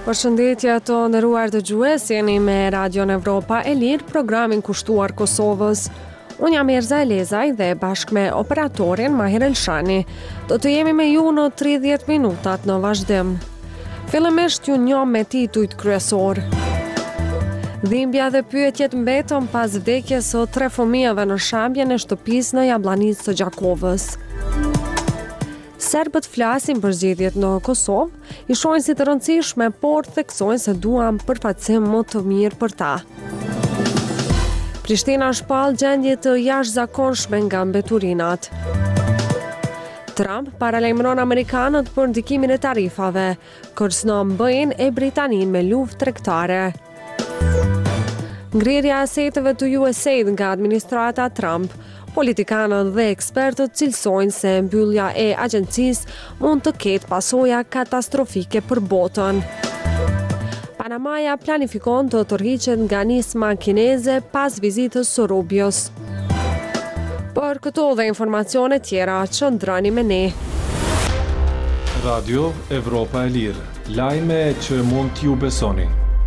Përshëndetje të nderuar dëgjues, jeni me Radion Evropa e Lirë, programin kushtuar Kosovës. Unë jam Erza Elezaj dhe bashkë me operatorin Mahir Elshani do të jemi me ju në 30 minutat në vazhdim. Fillimisht ju njoh me titujt kryesor. Dhimbja dhe pyetjet mbetën pas vdekjes së 3 fëmijëve në shambjen e shtëpisë në Jabllanicë të Gjakovës. Serbët flasin për zgjedhjet në Kosovë, i shohin si të rëndësishme, por theksojnë se duan përfaqësim më të mirë për ta. Prishtina shpall gjendje të jashtëzakonshme nga mbeturinat. Trump paralajmëron amerikanët për ndikimin e tarifave, kërcënon BE-n e Britaninë me luftë tregtare. Ngrirja e aseteve të USAID nga administrata Trump. Politikanët dhe ekspertët cilësojnë se mbyllja e agjencisë mund të ketë pasoja katastrofike për botën. Panamaja planifikon të tërhiqet nga nisma kineze pas vizitës së Rubios. Për këto dhe informacione tjera, qëndroni me ne. Radio Evropa e Lirë, lajme që mund t'ju besoni.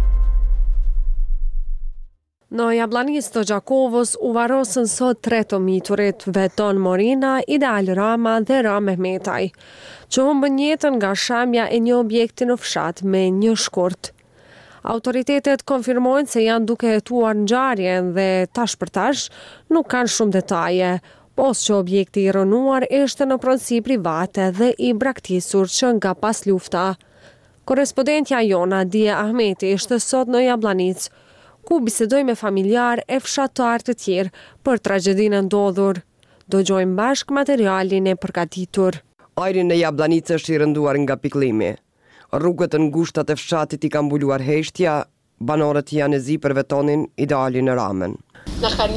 Në Jabllanicë të Gjakovës u varrosën sot 3 të miturit, Veton Morina, Ideal Rama dhe Ram Mehmetaj, që humbën jetën nga shambja e një objekti në fshat me një shkurt. Autoritetet konfirmojnë se janë duke hetuar ngjarjen dhe tash për tash nuk kanë shumë detaje, pos që objekti i rënuar ishte në pronësi private dhe i braktisur që nga pas lufta. Korrespondentja jona Dia Ahmeti ishte sot në Jabllanicë, ku bisedoj me familjar e fshatar të tjerë për tragedinë e ndodhur. Dëgjojmë bashk materialin e përgatitur. Ajri në Jabllanicë është i rënduar nga pikëllimi. Rrugët e ngushta të fshatit i ka mbuluar heshtja, banorët janë e zi për Vetonin, Idealin e Ramën. Na kanë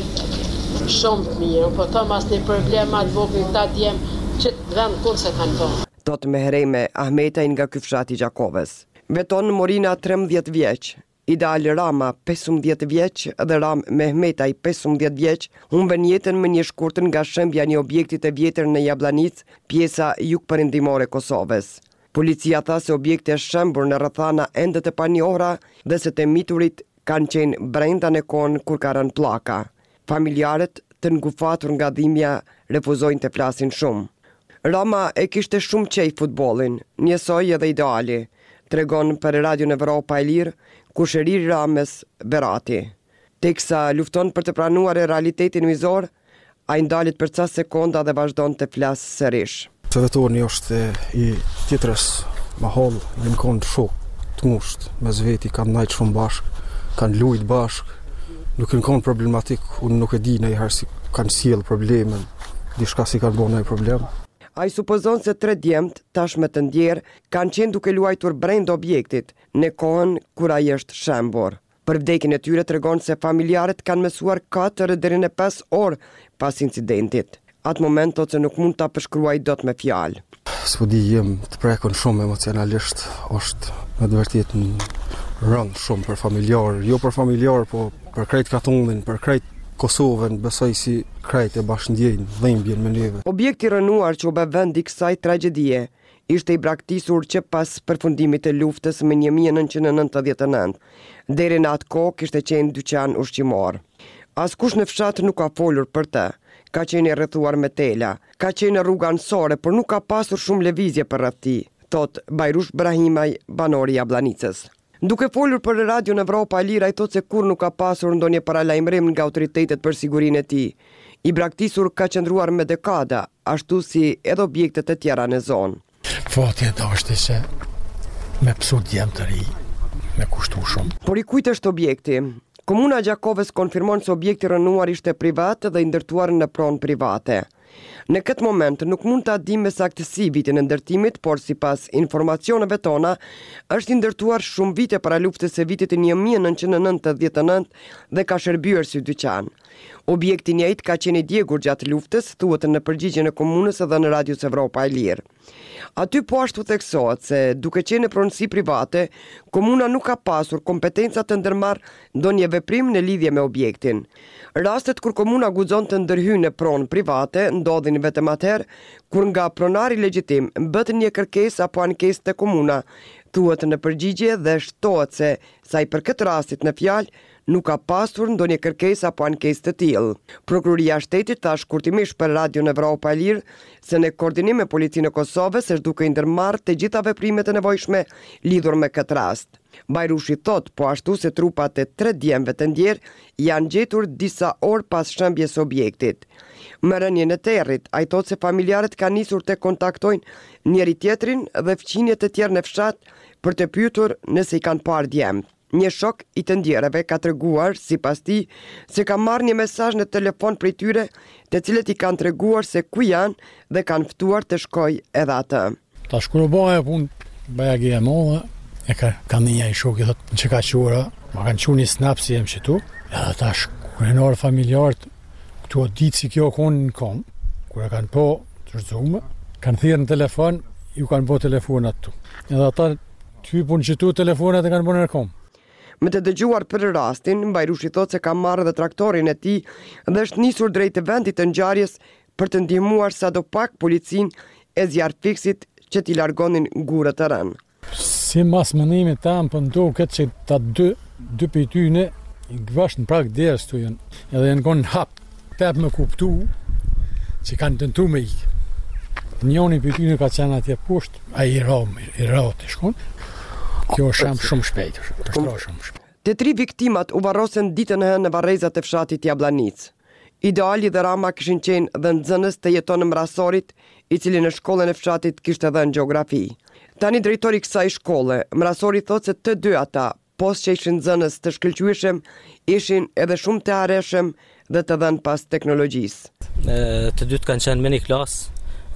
mytë shumë të mirë, po të mas një problemat vogël ta djem që të vend kur se kanë bërë. Tot me Hereme Ahmetaj nga ky fshat i Gjakovës. Veton Morina 13 vjeç, Ideal Rama 15 vjeç dhe Ram Mehmetaj 15 vjeç humbën jetën me një shkurtër nga shembja një objekti të vjetër në Jabllanicë, pjesa jugperëndimore e Kosovës. Policia tha se objekti është shembur në rrethana ende të panjohura dhe se të miturit kanë qenë brenda në kohën kur ka rënë pllaka. Familjarët të ngufatur nga dhimbja refuzojnë të flasin shumë. Rama e kishte shumë qej futbollin, njësoj edhe Ideali, tregon për Radion Evropa e Lirë kushëriri Ramës Berati. Teksa lufton për të pranuar e realitetin mizor, a i ndalit për ca sekonda dhe vazhdon të flasë sërish. Se Vetoni është i tjetrës mahol, në konë shok të ngusht, me zveti kanë najtë shumë bashkë, kanë lujt bashkë, nuk në konë problematik, unë nuk e di në i herë si kanë sjellë problemen, dishka si kanë bo në i problem. A i supozon se 3 djemët, tashme të ndjerë, kanë qenë duke luajtur brenda objektit, në kohën kur ai është shembur. Për vdekjen e tyre tregon se familjarët kanë mësuar 4 deri në 5 orë pas incidentit. Atë moment thot se nuk mund ta përshkruaj dot me fjalë. S'po di, jem të prekon shumë emocionalisht, është me të vërtetë rënd shumë për familjar, jo për familjar, po për krejt katullin, për krejt Kosovën, besoj si krejt e bashkëndjejnë, dhimbjen me neve. Objekti rënuar që u bë vend i kësaj tragjedie ishte i braktisur që pas përfundimit të luftës me 1999. Deri në atë kohë kishte qenë dyqan ushqimor. Askush në fshat nuk ka folur për të. Ka qenë i rrethuar me tela, ka qenë rruga anësore, por nuk ka pasur shumë lëvizje për rreth tij, thot Bajrush Brahimaj, banori i Jabllanicës. Duke folur për Radion Evropa e Lirë, ai thot se kur nuk ka pasur ndonjë paralajmërim nga autoritetet për sigurinë e tij. I braktisur ka qëndruar me dekada, ashtu si edhe objektet e tjera në zonë. Fatja është se me psu djem të ri, me kushtu shumë. Por i kujt është objekti? Komuna e Gjakovës konfirmon se objekti rënuar ishte privat dhe i ndërtuar në pronë private. Në këtë moment nuk mund ta dim me saktësi vitin e ndërtimit, por sipas informacioneve tona, është i ndërtuar shumë vite para luftës së vitit 1999 dhe ka shërbyer si dyqan. Objekti i njëjtë ka qenë i djegur gjatë luftës, thuhet në përgjigjen e komunës dhe në Radios Evropa e Lirë. Aty po ashtu theksohet se duke qenë në pronësi private, komuna nuk ka pasur kompetenca të ndërmarrë ndonjë veprim në lidhje me objektin. Rastet kur komuna guxon të ndërhyjë në pronë private ndodhin vetëm atëherë kur nga pronari legjitim bëhet një kërkesë apo ankesë te komuna Thuhet në përgjigje dhe shtohet se sa i përket rastit në fjalë nuk ka pasur ndonjë kërkesë apo ankesë të tillë. Prokuroria e Shtetit tha shkurtimisht për Radion Evropa e Lirë se në koordinim me Policinë e Kosovës është duke i ndërmarrë të gjitha veprimet e nevojshme lidhur me këtë rast. Bajrushi thot po ashtu se trupat e 3 djemve të ndjerë janë gjetur disa orë pas shëmbjes së objektit. Më rënien e territ, ai thot se familjarët kanë nisur të kontaktojnë njëri tjetrin dhe fqinjet e tjerë në fshat për të pyetur nëse i kanë parë djemt. Një shok i të ndjerëve ka treguar, sipas tij, se ka marrë një mesazh në telefon prej tyre, të cilët i kanë treguar se ku janë dhe kanë ftuar të shkojë edhe atë. Tash kur u bëja punë, bëja GMO, e ka një shok i thotë që ka qura, ma kanë qenë një snap si jam këtu. Edhe tash kur e nor familjarët këtu o ditë si kjo konë në kom, kur e kanë po të rëzume, kanë thirrë në telefon, ju kanë bo telefonat tu. Edhe ata ty punë që tu telefonat e kanë bo në kom. Me të dëgjuar për rastin, Bajrushi thot se ka marrë dhe traktorin e tij dhe është nisur drejt vendit të ngjarjes për të ndihmuar sadopak policinë e zjarrfiksit që t'i largonin gurët e rënë. Si mas mëndimit tam për ndoket që ta dy për tyne i gvash në prak derës të janë edhe janë konë hap pep me kuptu që kanë tentu me ikë. Njoni për tyne ka qenë atje poshtë, a i ra të shkonë. Kjo është shumë shpejt. Të 3 viktimat u varrosen ditën e hënë në varrezat e fshatit Jablanic. Ideali dhe Rama kishin qenë dhe nxënës të jeton në Mrasorit, i cili në shkollën e fshatit kishte dhënë gjeografi. Tani drejtori i kësaj shkolle, Mrasori thotë se të dy ata, post që ishin nxënës të shkëlqyeshëm, ishin edhe shumë të arreshëm dhe të dhënë pas teknologjisë. Të dytë kanë qenë me një klasë,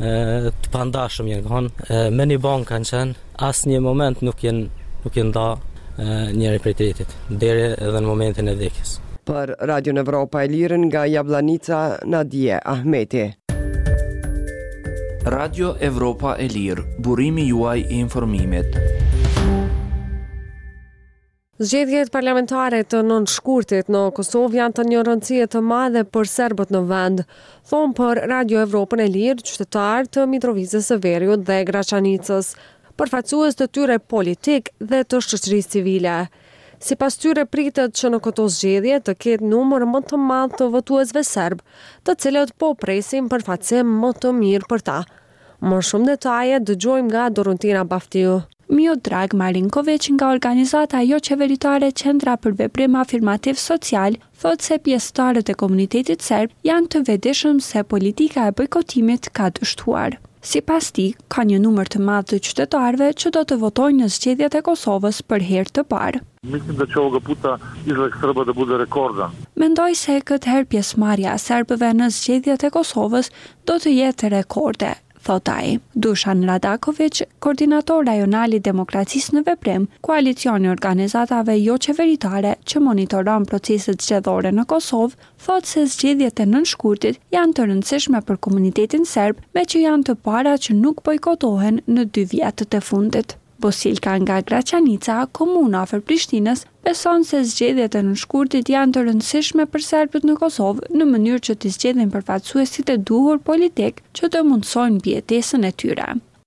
të pandashëm jenë kanë, me një bankë kanë qenë, asë një moment nuk jenë da njëri prej tjetrit, deri edhe në momentin e vdekjes. Për Radion Evropa e Lirë nga Jablanica, Nadije Ahmeti. Radio Evropa e Lirë, burimi juaj i informimit. Zgjedhjet parlamentare të nënshkurtit në Kosovë janë të një rëndësie të madhe për serbët në vend, thonë për Radio Evropën e Lirë qytetar të Mitrovicës së Veriut dhe Graçanicës, përfaqësues të tyre politik dhe të shoqërisë civile. Sipas tyre pritet që në këto zgjedhje të ketë numër më të madh të votuesve serb, të cilët po presin përfaqësim më të mirë për ta. Më shumë detaje dëgjojmë nga Dorontina Baftiu. Miodrag Marinković nga organizata jo qeveritare Qendra për Veprim Afirmativ Social thotë se pjesëtarët e komunitetit serb janë të vetëdijshëm se politika e bojkotimit ka dështuar. Sipas tij, ka një numër të madh të qytetarëve që do të votojnë në zgjedhjet e Kosovës për herë të parë. Mislim da će ovoga puta izlazak Srba da bude rekordan. Mendoj se këtë herë pjesëmarrja e serbëve në zgjedhjet e Kosovës do të jetë rekorde, thot ai. Dušan Radaković, koordinator rajonal i Demokracisë në Veprim, koalicioni organizatave jo qeveritare që monitoron proceset zgjedhore në Kosovë, thot se zgjedhjet e nënshkurtit janë të rëndësishme për komunitetin serb, me që janë të para që nuk bojkotohen në 2 vjetët e fundit. Bosilka nga Graçanica, komuna afër Prishtinës, beson se zgjedhjet e nënshkurtit janë të rëndësishme për serbët në Kosovë në mënyrë që të zgjedhin përfaqësuesit e duhur politik që të mundsojnë mbijetesën e tyre.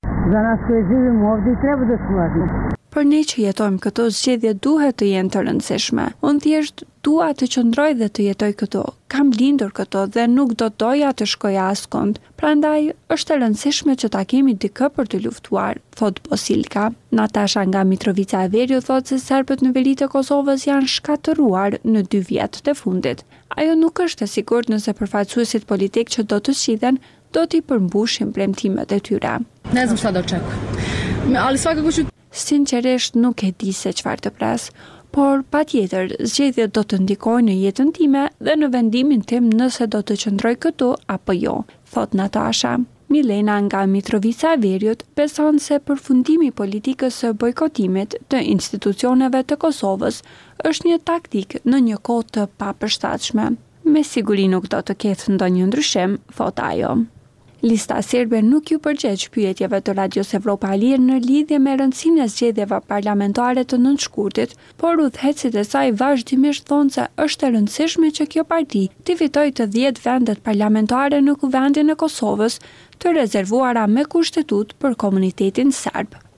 Për ne që jetojmë këto, zgjedhje duhet të jenë të rëndësishme. Unë thjesht dua të qëndroj dhe të jetoj këto. Kam lindur këto dhe nuk do doja të shkoja askund. Prandaj është e rëndësishme që ta kemi dikë për të luftuar, thot Bosilka. Natasha nga Mitrovica e Veriut thotë se serbët në veri të Kosovës janë shkatëruar në 2 vjetët e fundit. Ajo nuk është e sigurt nëse përfaqësuesit politik që do të zgjidhen do t'i përmbushin premtimet e tyre. Ne znam šta da očekujem. Ali svakako ću Sinqerisht nuk e di se çfarë të pres, por patjetër zgjedhjet do të ndikojnë në jetën time dhe në vendimin tim nëse do të qëndroj këtu apo jo, thot Natasha. Milena nga Mitrovica e Veriut beson se përfundimi i politikës së bojkotimit të institucioneve të Kosovës është një taktik në një kohë të papërshtatshme. Me siguri nuk do të ketë ndonjë ndryshim, thot ajo. Lista serbe nuk ju përgjigj pyetjeve të Radios Evropa e Lirë në lidhje me rëndësinë e zgjedhjeve parlamentare të nënshkurtit, por udhëheqësit e saj vazhdimisht thonë se është e rëndësishme që kjo parti të fitojë të 10 vendet parlamentare në Kuvendin e Kosovës, të rezervuara me kushtetut për komunitetin serb.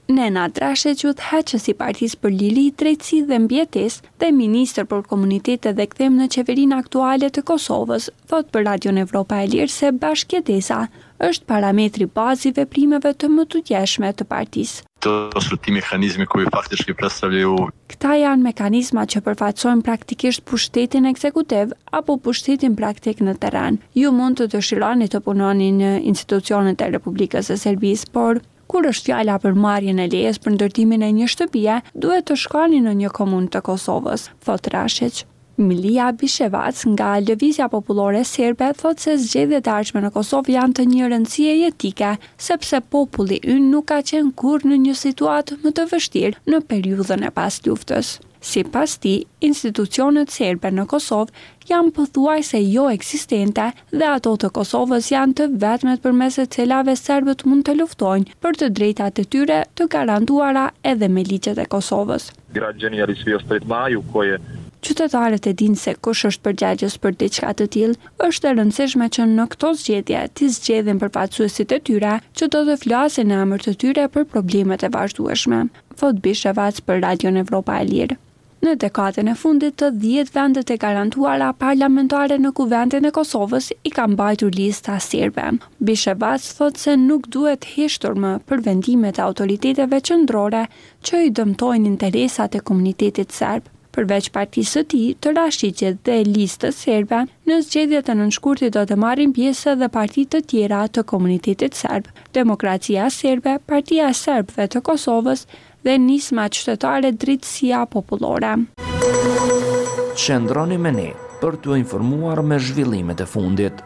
Nenad Rashequt, heqësi i Partisë për Liri, Drejtësi dhe Mbjetesë dhe ministër për komunitete dhe kthim në qeverinë aktuale të Kosovës, thot për Radion Evropa e Lirë se bashkëjetesa është parametri bazë i veprimeve të mëtutjeshme të partisë. Është ti mekanizmi ku faktikisht predstavljaju. Këta janë mekanizma që përfaqësojnë praktikisht pushtetin ekzekutiv apo pushtetin praktik në terren. Ju mund të dëshironi të punoni në institucionet e Republikës së Serbisë, por kur është fjala për marrjen e lejes për ndërtimin e një shtëpie, duhet të shkoni në një komunë të Kosovës, thot Rashiq. Milija Bishevac nga Lëvizja Popullore Serbe thot se zgjedhjet e ardhshme në Kosovë janë të një rëndësie jetike, sepse populli ynë nuk ka qenë kurrë në një situatë më të vështirë në periudhën e pas luftës. Sipas tij, institucionet serbe në Kosovë janë pothuajse jo eksistente dhe ato të Kosovës janë të vetmet përmes të cilave serbët mund të luftojnë për të drejtat e tyre të garantuara edhe me ligjet e Kosovës. Građani Arisvijos pred maju koje Qytetarët e dinë se kush është përgjegjës për diçka të tillë, është e rëndësishme që në këto zgjedhje të zgjedhin përfaqësuesit e tyre që do të flasin në emër të tyre për problemet e vazhdueshme, thot Bishevac për Radion Evropa e Lirë. Në dekadën e fundit të 10 vendet e garantuara parlamentare në Kuvendin e Kosovës i ka mbajtur lista serbe. Bishevac thot se nuk duhet heshtur më për vendimet e autoriteteve qendrore që i dëmtojnë interesat e komunitetit serb. Përveç partisë së tij, të Rashiqit dhe listës serbe, në zgjedhjet e nënshkurtit do të marrin pjesë edhe parti të tjera të komunitetit serb, Demokracia Serbe, Partia e Serbëve të Kosovës dhe nisma qytetare Drejtësia Popullore. Qëndroni me ne për t'u informuar me zhvillimet e fundit.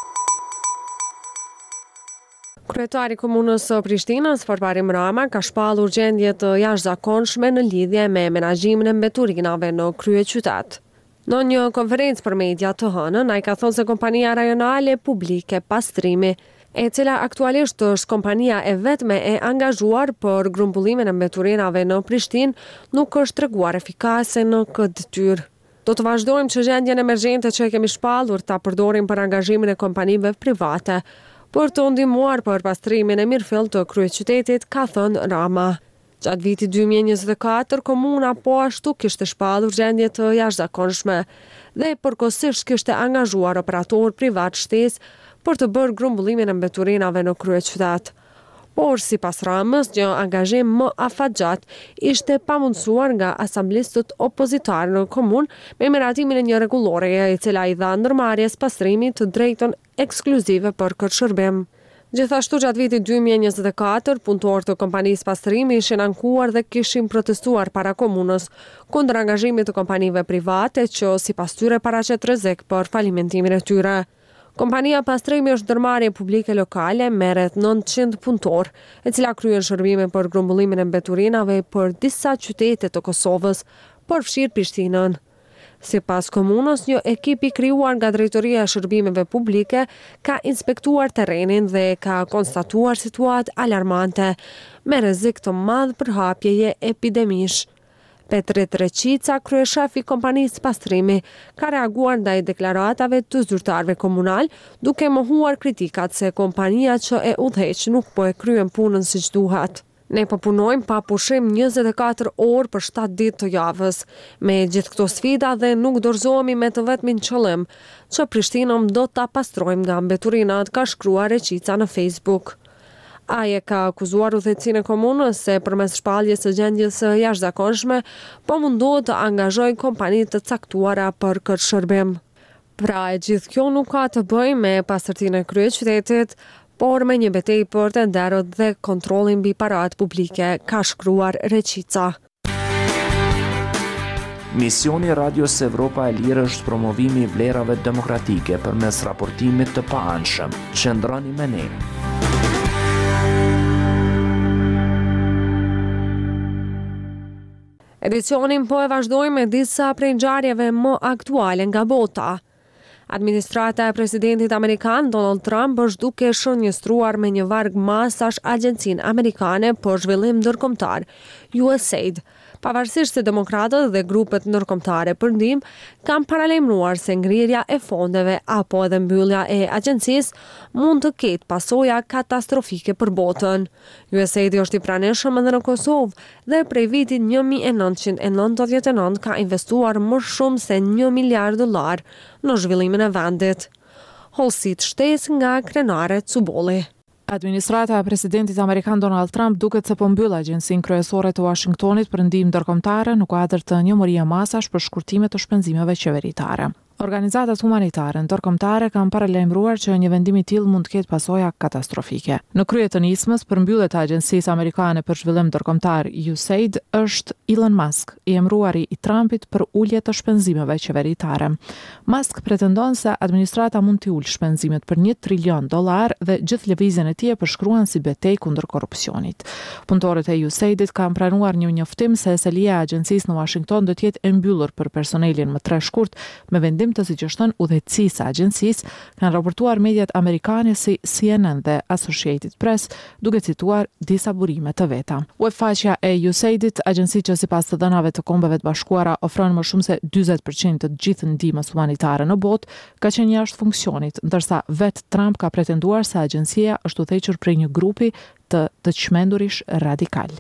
Kryetari i Komunës së Prishtinës, Forparim Rama, ka shpallur gjendje të jashtëzakonshme në lidhje me menaxhimin e mbeturinave në kryeqytet. Në një konferencë për media të hënën, ai ka thënë se kompania rajonale publike Pastrimi, e cila aktualisht është kompania e vetme e angazhuar për grumbullimin e mbeturinave në Prishtinë, nuk është treguar efikase në këtë detyrë. Do të vazhdojmë që gjendjen emergjente që e kemi shpallur ta përdorim për angazhimin e kompanive private, për të ndihmuar për pastrimin e mirëfill të kryeqytetit, ka thënë Rama. Gjatë vitit 2024, komuna po ashtu kishte shpallur gjendje të jashtëzakonshme dhe përkohësisht kishte angazhuar operator privat shtesë për të bërë grumbullimin e mbeturinave në kryeqytet. Por sipas Ramës, një angazhim më afatgjat ishte pamundsuar nga asamblistët opozitar në komunë me miratimin e një rregulloreje e cila i dha ndërmarrjes pastrimit të drejtën ekskluzive për këtë shërbim. Gjithashtu gjatë vitit 2024, punëtorët të kompanisë pastrimi ishin ankuar dhe kishin protestuar para komunës kundër angazhimit të kompanive private që sipas tyre paraqet rrezik për falimentimin e tyre. Kompania Pastrimi është ndërmarrje publike lokale me rreth 900 punëtorë, e cila kryen shërbime për grumbullimin e mbeturinave për disa qytete të Kosovës, përfshirë Prishtinën. Sipas komunës, një ekip i krijuar nga Drejtoria e Shërbimeve Publike ka inspektuar terrenin dhe ka konstatuar situatë alarmante me rrezik të madh për hapjeje epidemish. Petrit Reqica, kryeshef i kompanisë Pastrimi, ka reaguar ndaj deklaratave të zyrtarëve komunal, duke mohuar kritikat se kompania që e udhëheq nuk po e kryen punën siç duhet. Ne po punojmë pa pushim 24 orë për 7 ditë të javës, me gjithë këto sfida dhe nuk dorëzohemi me të vetmin qëllim që Prishtinën do ta pastrojmë nga mbeturinat, ka shkruar Reqica në Facebook. Ai e ka akuzuar udhëheqësinë e komunës se përmes shpalljes së gjendjes së jashtëzakonshme po mundohet të angazhojë kompani të caktuara për këtë shërbim. Pra e gjithë kjo nuk ka të bëjë me pastërtinë e kryeqytetit, por me një betejë për tenderët dhe kontrollin mbi paratë publike, ka shkruar Reqica. Misioni Radios Evropa e Lirë është promovimi i vlerave demokratike përmes raportimit të paanshëm. Qëndroni me ne. Edicionin po e vazhdojmë me disa prej ngjarjeve më aktuale nga bota. Administrata e presidentit amerikan Donald Trump është duke shënjestruar me një varg masash Agjencinë Amerikane për Zhvillim Ndërkombëtar, USAID, Pavarësisht se demokratët dhe grupet ndërkombëtare për ndihmë kanë paralajmëruar se ngrirja e fondeve apo edhe mbyllja e agjencisë mund të ketë pasoja katastrofike për botën. USAID është i pranishëm edhe në Kosovë dhe prej vitit 1999 ka investuar më shumë se $1 miliard në zhvillimin e vendit. Holsit shtesë nga krenare Cubolli. Administrata e presidentit amerikan Donald Trump duket se po mbyll agjencinë kryesore të Washingtonit për ndihmë ndërkombëtare në kuadër të njëmëria masash për shkurtime të shpenzimeve qeveritare. Organizatat humanitare ndërkombëtare kanë paralajmëruar që një vendim i tillë mund të ketë pasoja katastrofike. Në krye të nismës për mbylljen e Agjencisë Amerikane për Zhvillim Ndërkombëtar USAID është Elon Musk, i emëruari i Trumpit për ulje të shpenzimeve qeveritare. Musk pretendon se administrata mund të ulë shpenzimet për $1 trilion dhe gjithë lëvizjen e tij e përshkruan si betejë kundër korrupsionit. Punëtorët e USAID-it kanë pranuar një njoftim se selia e agjencisë në Washington do të jetë e mbyllur për personelin më tre shkurt me vendim të sigjështon udhëheqësisë së agjencisë, kanë raportuar mediat amerikane si CNN dhe Associated Press, duke cituar disa burime të veta. Webfaqja e USAID-it, agjenci që sipas të dhënave të Kombeve të Bashkuara ofron më shumë se 40% të gjithë ndihmës humanitare në botë, ka qenë jashtë funksionit, ndërsa vetë Trump ka pretenduar se agjencia është udhëhequr prej një grupi të çmendurish radikal.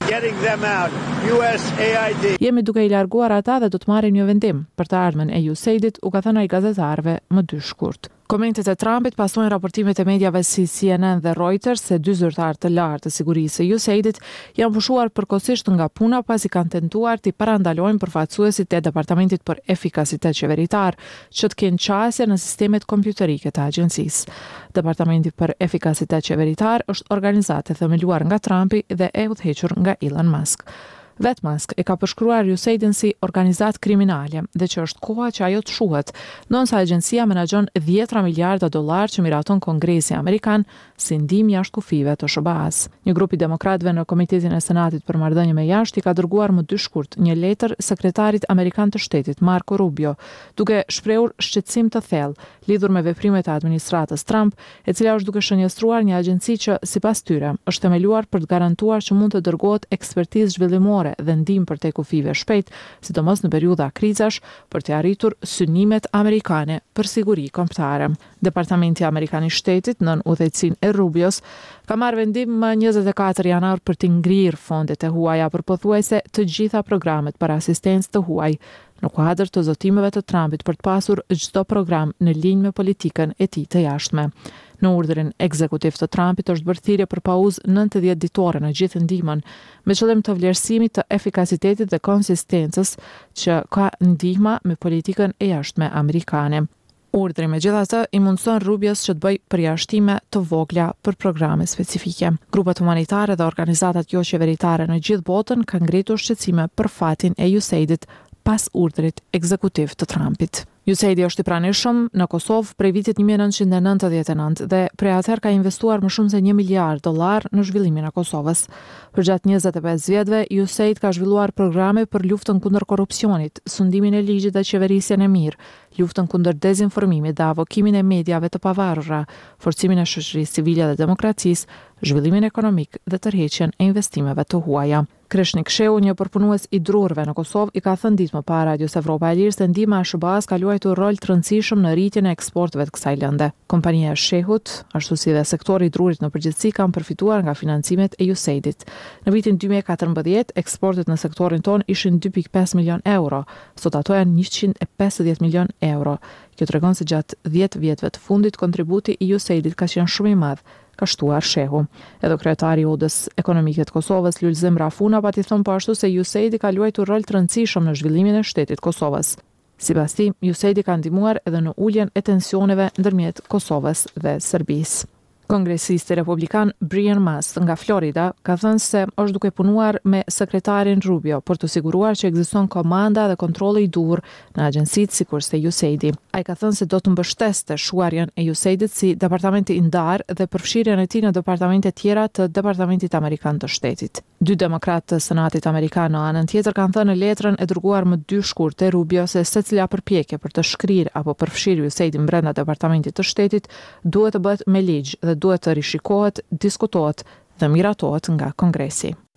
Jemi duke i larguar ata dhe do të marrim një vendim për të ardhmen e USAID-it, u ka thënë ai gazetarëve më 2 shkurt. Komentet e Trumpit pasojnë raportimet e mediave si CNN dhe Reuters se 2 zyrtarë të lartë të sigurisë së USAID-it janë pushuar përkohësisht nga puna pasi kanë tentuar të parandalojnë përfaqësuesit e Departamentit për Efikasitet Qeveritar që të kenë qasje në sistemet kompjuterike të agjencisë. Departamenti për Efikasitet Qeveritar është organizatë e themeluar nga Trumpi dhe e udhëhequr nga Elon Musk. Vetë Musk e ka përshkruar USAID-in si organizatë kriminale dhe që është koha që ajo të shuhet, ndonëse agjencia menaxhon $10 miliarda që miraton Kongresi Amerikan si ndihmë jashtë kufive të SBA-s. Një grup i demokratëve në Komitetin e Senatit për Marrëdhënie me Jashtë i ka dërguar më 2 shkurt një letër sekretarit amerikan të shtetit Marco Rubio, duke shprehur shqetësim të thellë lidhur me veprimet e administratës Trump, e cila është duke shënjestruar një agjenci që sipas tyre është themeluar për të garantuar që mund të dërgohet ekspertizë zhvillimore dhe ndihmë për te kufive shpejt, sidomos në periudha krizash, për të arritur synimet amerikane për siguri kombëtare. Departamenti Amerikan i Shtetit, nën udhëheqësinë e Rubios, ka marrë vendim më 24 janar për të ngrirë fondet e huaja për pothuajse të gjitha programet për asistencë të huaj, në kuadër të zotimeve të Trumpit për të pasur çdo program në linjë me politikën e tij të jashtme. Në urdhrin ekzekutiv të Trumpit është bërë thirrje për pauzë 90 ditore në gjithë ndihmën, me qëllim të vlerësimit të efikasitetit dhe konsistencës që ka ndihma me politikën e jashtme amerikane. Urdhri megjithatë i mundson Rubios që të bëjë përjashtime të vogla për programe specifike. Grupet humanitare dhe organizatat jo qeveritare në gjithë botën kanë ngritur shqetësime për fatin e USAID-it pas urdhrit ekzekutiv të Trumpit. USAID është i pranishëm në Kosovë prej vitit 1999 dhe prej atëherë ka investuar më shumë se $1 miliard në zhvillimin e Kosovës. Për gjatë 25 vjetëve, USAID ka zhvilluar programe për luftën kundër korrupsionit, sundimin e ligjit dhe qeverisjen e mirë, luftën kundër dezinformimit dhe avokimin e mediave të pavarura, forcimin e shoqërisë civile dhe demokracisë, zhvillimin ekonomik dhe tërheqjen e investimeve të huaja. Kreshnik Sheu, një përpunues i drurëve në Kosovë, i ka thënë ditë më parë Radios Evropa e Lirë se ndihma e SBA-s ka luajtur rol të rëndësishëm në rritjen e eksporteve të kësaj lënde. Kompania e Shehut, ashtu si dhe sektori i drurit në përgjithësi, kanë përfituar nga financimet e USAID-it. Në vitin 2014, eksportet në sektorin ton ishin 2.5 milion euro, sot ato janë 150 milion euro. Kjo tregon se gjatë 10 vjetëve të fundit kontributi i USAID-it ka qenë shumë i madh, ka shtuar Shehu. Edhe kryetari i Odës Ekonomike të Kosovës, Lulzim Rafuna, pati thonë po ashtu se USAID ka luajtur rol të rëndësishëm në zhvillimin e shtetit Kosovës. Sipas tij, USAID ka ndihmuar edhe në uljen e tensioneve ndërmjet Kosovës dhe Serbisë. Kongresisti republikan Brian Mast nga Florida ka thënë se është duke punuar me sekretarin Rubio për të siguruar që ekziston komanda dhe kontrolli i duhur në agjencitë sikurse USAID. Ai ka thënë se do të mbështeste shuarjen e USAID-it si departamenti i ndarë dhe përfshirjen e tij në departamente tjera të Departamentit Amerikan të Shtetit. 2 demokratë të Senatit Amerikan në anën tjetër kanë thënë në letrën e dërguar më 2 shkurt te Rubio se secila përpjekje për të shkrirë apo përfshirë USAID-in brenda Departamentit të Shtetit duhet të bëhet me ligj dhe duhet të rishikohet, diskutohet dhe miratohet nga Kongresi.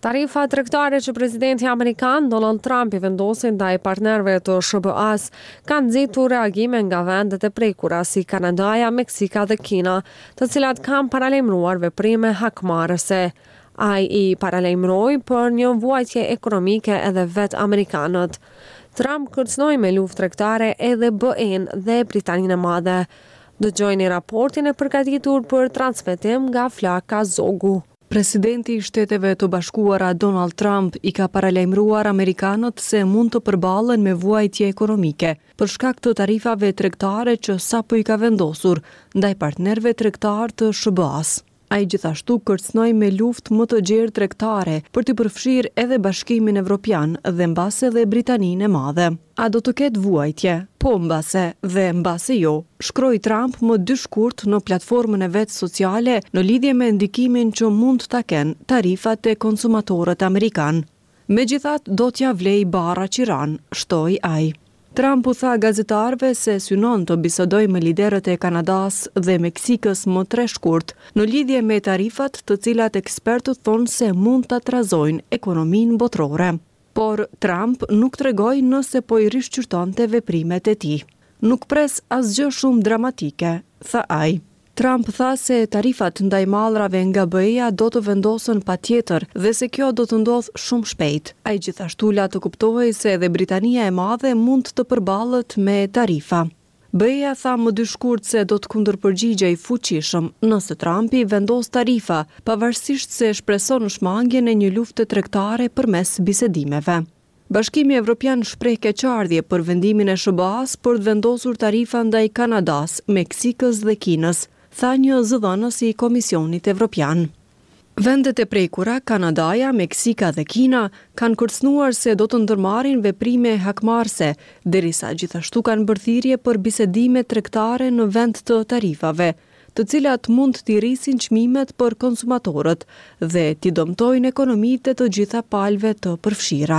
Tarifa tregtare që presidenti amerikan Donald Trump I vendosin ndaj partnerëve të SBA-s kanë nxitur reagime nga vendet e prekura si Kanadaja, Meksika dhe Kina, të cilat kanë paralajmëruar veprime hakmarrëse. Ai I paralajmëroi për një vuajtje ekonomike edhe vet amerikanët. Trump kërcënoi me luftë tregtare edhe BE-n dhe Britaninë e Madhe. Dëgjojini raportin e përgatitur për transmetim nga Flaka Zogu. Presidenti I Shteteve të Bashkuara Donald Trump I ka paralajmëruar amerikanët se mund të përballen me vuajtje ekonomike për shkak të tarifave tregtare që sapo I ka vendosur ndaj partnerëve tregtar të SBA-s. Ai gjithashtu kërcënoi me luftë më të gjerë tregtare për të përfshirë edhe Bashkimin Evropian dhe mbase dhe Britaninë e Madhe. A do të ketë vuajtje? Po mbase dhe mbase jo, shkroi Trump më 2 shkurt në platformën e vet sociale në lidhje me ndikimin që mund ta kenë tarifat e konsumatorët amerikan. Megjithatë do t'ja vlej barra qiran, shtoi ai. Trump u tha gazetarëve se synon të bisedojë me liderët e Kanadas dhe Meksikës më 3 shkurt në lidhje me tarifat të cilat ekspertët thonë se mund ta trazojnë ekonominë botërore. Por Trump nuk tregoi nëse po I rishqyrtonte veprimet e tij. Nuk pres asgjë shumë dramatike, tha ai. Trump tha se tarifat ndaj mallrave nga BE-ja do të vendosen patjetër dhe se kjo do të ndodhë shumë shpejt. Ai gjithashtu la të kuptohej se edhe Britania e Madhe mund të përballet me tarifa. BE-ja tha më 2 shkurt se do të kundërpërgjigjej fuqishëm nëse Trumpi vendos tarifa, pavarësisht se shpreson shmangjen e një lufte tregtare përmes bisedimeve. Bashkimi Evropian shpreh keqardhje për vendimin e SBA-s për të vendosur tarifa ndaj Kanadas, Meksikës dhe Kinës, tha një zëdhënës I Komisionit Evropian. Vendet e prekura, Kanadaja, Meksika dhe Kina, kanë kërcënuar se do të ndërmarrin veprime hakmarrëse, derisa gjithashtu kanë bërë thirrje për bisedime tregtare në vend të tarifave, të cilat mund t'i rrisin çmimet për konsumatorët dhe t'i dëmtojnë ekonomitë e të gjitha palëve të përfshira.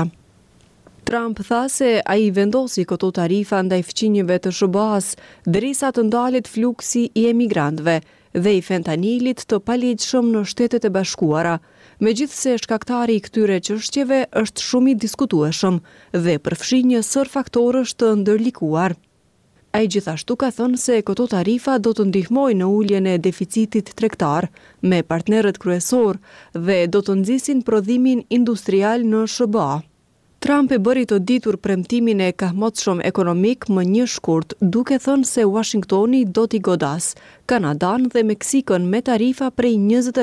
Trump tha se ai vendosi këto tarifa ndaj fqinjëve të SBA-s derisa të ndalet fluksi I emigrantëve dhe I fentanilit të paligjshëm në Shtetet e Bashkuara, megjithse shkaktari I këtyre çështjeve është shumë I diskutueshëm dhe përfshin një sër faktorësh të ndërlikuar. Ai gjithashtu ka thënë se këto tarifa do të ndihmojnë në uljen e deficitit tregtar me partnerët kryesor dhe do të nxisin prodhimin industrial në SBA. Trump e bëri të ditur premtimin e kahmotshëm ekonomik më 1 shkurt, duke thënë se Washingtoni do t'i godas Kanadan dhe Meksikën me tarifa prej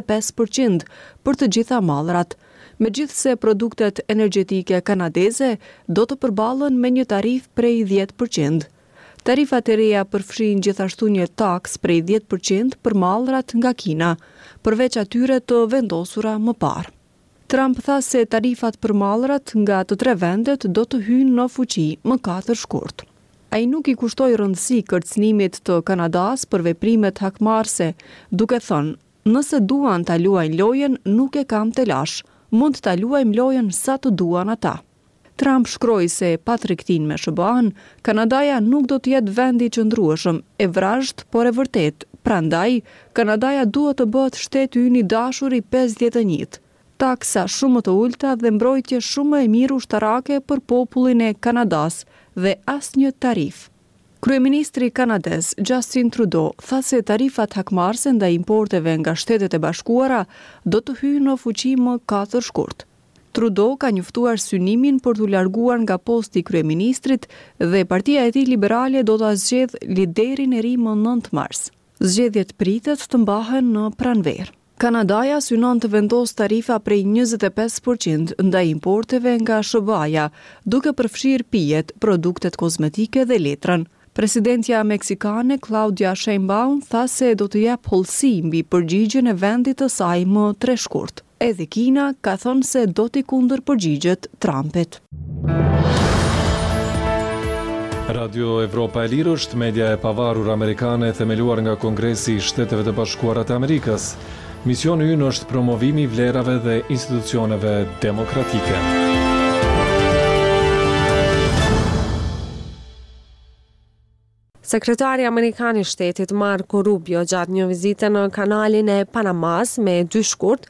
25% për të gjitha mallrat, megjithse produktet energjetike kanadeze do të përballen me një tarif prej 10%. Tarifat e reja përfshin gjithashtu një taks prej 10% për mallrat nga Kina, përveç atyre të vendosura më parë. Trump tha se tarifat për mallrat nga të 3 vendet do të hyjnë në fuqi më 4 shkurt. Ai nuk I kushtoi rëndësi kërcënimit të Kanadas për veprimet hakmarrëse, duke thënë, nëse duan ta luajnë lojën, nuk e kam të lash, mund ta luajmë lojën sa të duan ata. Trump shkroi se pa tregtinë me SBA-n, Kanadaja nuk do të jetë vendi I qëndrueshëm, e vrazhd, por e vërtet. Prandaj, Kanadaja duhet të bëhet shteti ynë I dashur I 51. Taksa shumë të ulta dhe mbrojtje shumë e mirë ushtarake për popullin e Kanadas dhe asnjë tarif. Kryeministri kanadez Justin Trudeau tha se tarifat hakmarrëse ndaj importeve nga Shtetet e Bashkuara do të hyjnë në fuqi më 4 shkurt. Trudeau ka njoftuar synimin për t'u larguar nga posti I kryeministrit dhe partia e tij liberale do ta zgjedhë liderin e ri më 9 mars. Zgjedhjet pritet të mbahen në pranverë. Kanadaja synon të vendos tarifa prej 25% ndaj importeve nga SBA-ja, duke përfshirë pijet, produktet kozmetike dhe letrën. Presidentja meksikane Claudia Sheinbaum tha se do të jap hollësi mbi përgjigjen e vendit të saj më 3 shkurt. Edhe Kina ka thënë se do t'i kundërpërgjigjet Trumpit. Radio Evropa e Lirë është media e pavarur amerikane themeluar nga Kongresi I Shteteve të Bashkuara të Amerikës. Misioni ynë është promovimi I vlerave dhe institucioneve demokratike. Sekretari Amerikan I Shtetit Marco Rubio gjatë një vizite në kanalin e Panamas me 2 shkurt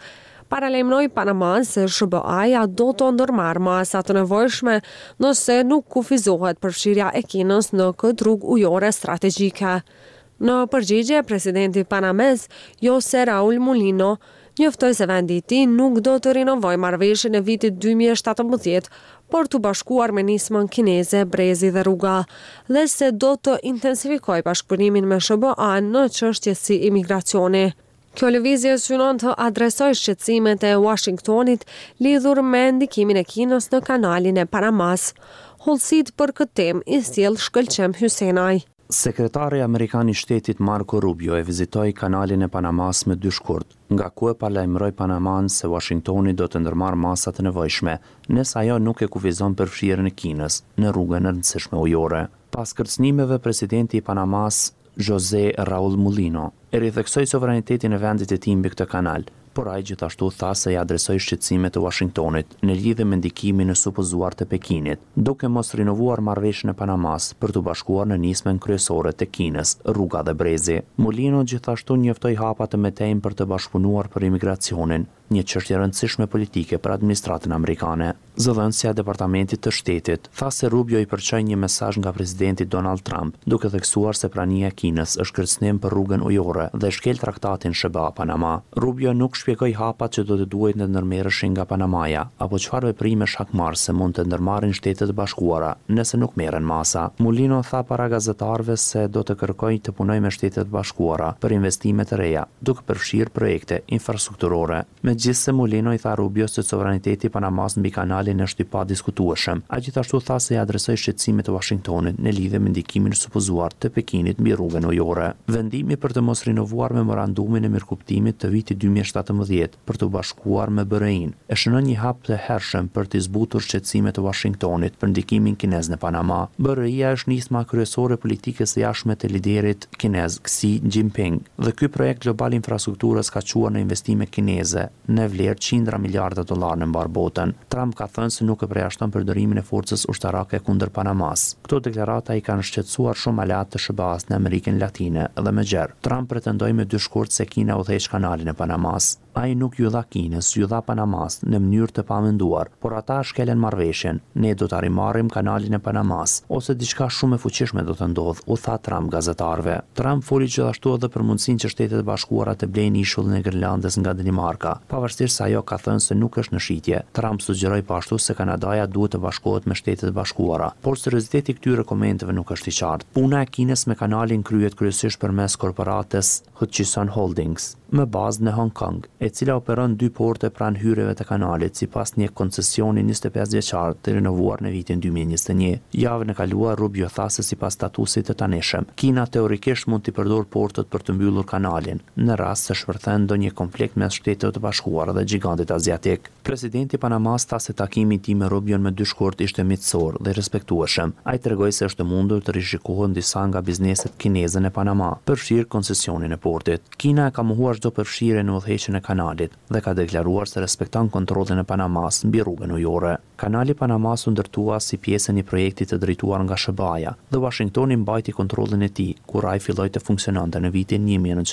Paralajmëroi Panama se SBA-ja do të ndërmarrë masa të nevojshme nëse nuk kufizohet përfshirja e Kinës në këtë rrugë ujore strategjike. Në përgjigje, presidenti Panamez, José Raúl Mulino, njoftoi se vendi i tij nuk do të rinovojë marrëveshjen e vitit 2017 por të bashkuar me nismën kineze, brezi dhe rruga, dhe se do të intensifikojë bashkëpunimin me SBA-n në çështje si imigracioni. Kjo lëvizje synon të adresojë shqetësimet e Washingtonit lidhur me ndikimin e Kinës në kanalin e Panamas. Hollësit për këtë temë i sjell Shkëlqem Hysenaj. Sekretari Amerikan i Shtetit Marco Rubio e vizitoi kanalin e Panamas me 2 shkurt, nga ku e paralajmëroi Panaman se Washingtoni do të ndërmarrë masat e nevojshme, nëse ajo nuk e kufizon përfshirjen e Kinës në rrugën e rëndësishme ujore. Pas kërcënimeve, presidenti i Panamas, José Raúl Mulino, e ritheksoi sovranitetin e vendit e tij mbi këtë kanal, por ai gjithashtu tha se i adresoi shqetësimet e Washingtonit në lidhje me ndikimin e supozuar të Pekinit, duke mos rinovuar marrëveshjen e Panamas për të bashkuar në nismën kryesore të Kinës, rruga dhe brezi. Mulino gjithashtu njoftoi hapa të mëtejmë për të bashkëpunuar për imigracionin, një çështje rëndësishme politike për administratën amerikane. Zëdhënësja e Departamentit të Shtetit tha se Rubio i përçoi një mesazh nga presidenti Donald Trump, duke theksuar se prania e Kinës është kërcënim për rrugën ujore dhe shkel traktatin SBA-Panama. Rubio nuk shpjegoi hapat që do të duhet të ndërmerreshin nga Panamaja, apo çfarë veprime shkakmarrëse mund të ndërmarrin Shtetet e Bashkuara nëse nuk merren masa. Mulino tha para gazetarëve se do të kërkojë të punojë me Shtetet e Bashkuara për investime të reja, duke përfshirë projekte infrastrukturore. Megjithse Mulino i tha Rubios se sovraniteti i Panamas mbi kanalin është i padiskutueshëm. Ai gjithashtu tha se i adresoi shqetësimet e Washingtonit në lidhje me ndikimin e supozuar të Pekinit mbi rrugën ujore. Vendimi për të mos rinovuar memorandumin e mirëkuptimit të vitit 2017 për të bashkuar me BRI-n e shënon një hap të hershëm për të zbutur shqetësimet e Washingtonit për ndikimin kinez në Panama. BRI-ja është nisma kryesore politike së jashtme të liderit kinez Xi Jinping, dhe ky projekt global infrastrukturës ka çuar në investime kineze në vlerë $100 miliarda në mbar botën. Trump ka thënë se nuk e përjashton përdorimin e forcës ushtarake kundër Panamas. Këto deklarata i kanë shqetësuar shumë aleat të SBA-s në Amerikën Latine dhe më gjerë. Trump pretendoi me 2 shkurt se Kina udhëheq kanalin e Panamas. Ai nuk ju dha Kinës, ju dha Panamas në mënyrë të pamenduar, por ata shkelen marrëveshjen. Ne do ta rimarrim kanalin e Panamas, ose diçka shumë e fuqishme do të ndodhë, u tha Trump gazetarëve. Trump foli gjithashtu edhe për mundësinë që Shtetet e Bashkuara të blejnë ishullin e Grenlandës nga Danimarka, pavarësisht se ajo ka thënë se nuk është në shitje. Trump sugjeroi pashtu se Kanadaja duhet të bashkohet me Shtetet e Bashkuara, por serioziteti i këtyre komenteve nuk është i qartë. Puna e Kinës me kanalin kryhet kryesisht përmes korporatës Hutchison Holdings, me bazë në Hong Kong, e cila operon 2 porte pranë hyrjeve të kanalit sipas një koncesioni 25 vjeçar të rinovuar në vitin 2021. Javën e kaluar Rubio tha se sipas statusit të tanishëm, Kina teorikisht mund të përdorë portët për të mbyllur kanalin, në rast se shpërthen ndonjë konflikt mes Shtetit të Bashkuara dhe gigantit azjatik. Presidenti Panamas tha se takimi i tij me Rubion me 2 shkurt ishte miqësor dhe respektueshëm. Ai tregoi se është mundur të rishikohen disa nga bizneset kineze në Panama, përfshirë koncesionin e portit. Kina ka mohuar çdo përfshirje në udhëheqjen e kanalit dhe ka deklaruar se respekton kontrollin e Panamas mbi rrugën ujore. Kanali Panamas u ndërtua si pjesë e një projekti të drejtuar nga SBA-ja dhe Washingtoni mbajti kontrollin e tij kur ai filloi të funksiononte në vitin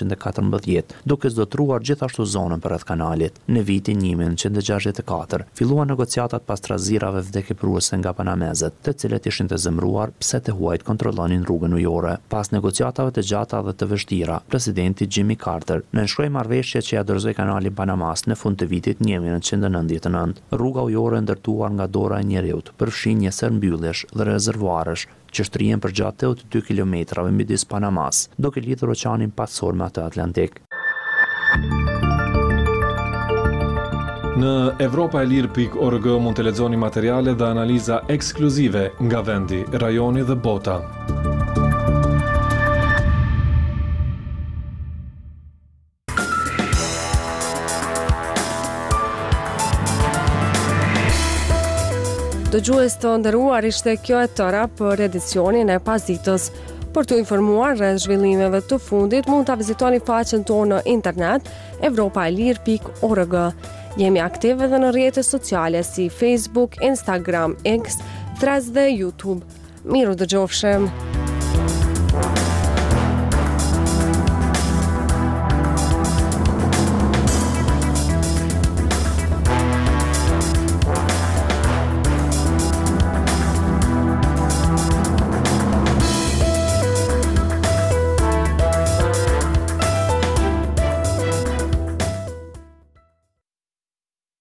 1914, duke zotruar gjithashtu zonën përreth kanalit. Në vitin 1964 filluan negociatat pas trazirave vdekjepruese nga panamezët, të cilët ishin të zemruar pse të huajt kontrollonin rrugën ujore. Pas negociatave të gjata dhe të vështira, presidenti Jimmy Carter nënshkroi marrëveshje që ja dorëzoi kanalin Panamas në fund të vitit 1999. Rruga ujore ndërtuar nga dora e njeriut përfshin një sër mbylljesh dhe rezervuarësh që shtrihen përgjatë 82 kilometrave midis Panamas, duke lidhur oqeanin Pasor me atë Atlantik. Në europaelir.org mund të lexoni materiale dhe analiza ekskluzive nga vendi, rajoni dhe bota. Dëgjues të nderuar, ishte kjo e tëra për edicionin e pasditës. Për të informuar rreth zhvillimeve të fundit, mund ta vizitoni faqen tonë në internet europaelir.org. Jemi aktive edhe në rrjetet sociale si Facebook, Instagram, X, Threads dhe YouTube. Miru dëgjofshim!